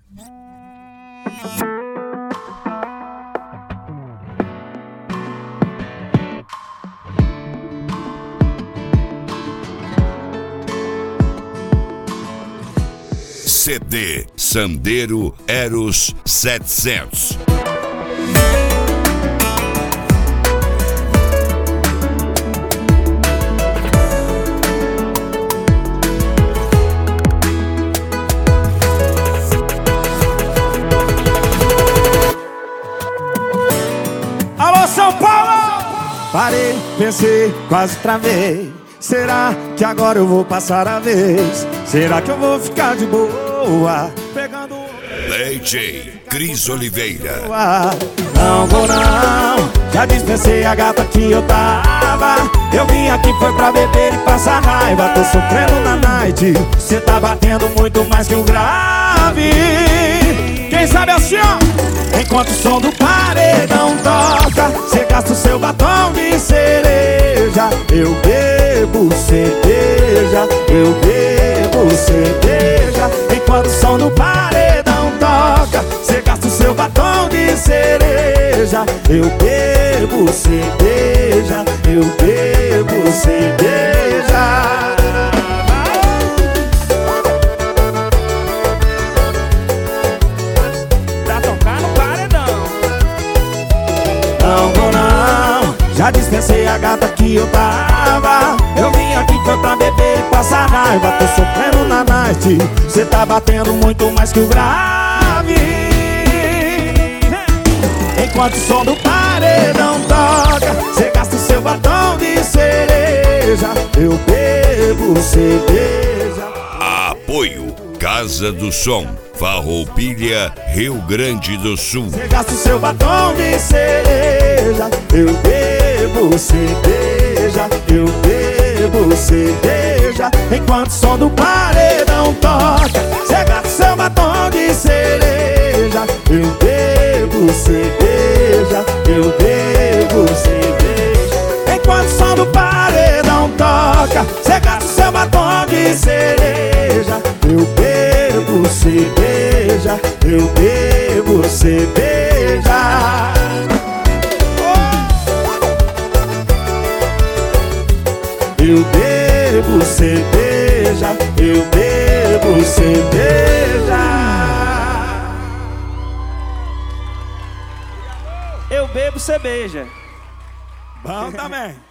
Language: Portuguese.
CD Sandero Eros 700. Alô, São Paulo! Parei, pensei, quase travei. Será que agora eu vou passar a vez? Será que eu vou ficar de boa? Pegando DJ Cris Oliveira. Não vou não, já dispensei a gata que eu tava. Eu vim aqui foi pra beber e passar raiva. Tô sofrendo na night, cê tá batendo muito mais que o grave. Quem sabe assim, ó? Enquanto o som do paredão toca, cê gasta o seu batom de cereja. Eu bebo cerveja, eu bebo cerveja. Enquanto o som do paredão toca, cê gasta o seu batom de cereja. Eu bebo cerveja, eu bebo cerveja. Já dispensei a gata que eu tava. Eu vim aqui foi pra beber e passar raiva. Tô sofrendo na night, cê tá batendo muito mais que o grave. Enquanto o som do paredão toca, cê gasta o seu batom de cereja. Eu bebo cerveja. Apoio Casa do Som, Farroupilha, Rio Grande do Sul. Cê gasta o seu batom de cereja. Eu bebo cerveja, eu bebo cerveja. Enquanto o som do paredão toca, cê gasta o seu batom de cereja. Eu bebo cerveja, eu bebo cerveja. Enquanto o som do paredão toca, cê gasta o seu batom de cereja. Eu bebo cerveja, eu bebo cerveja. Eu bebo cerveja, eu bebo cerveja. Eu bebo cerveja. Bom também.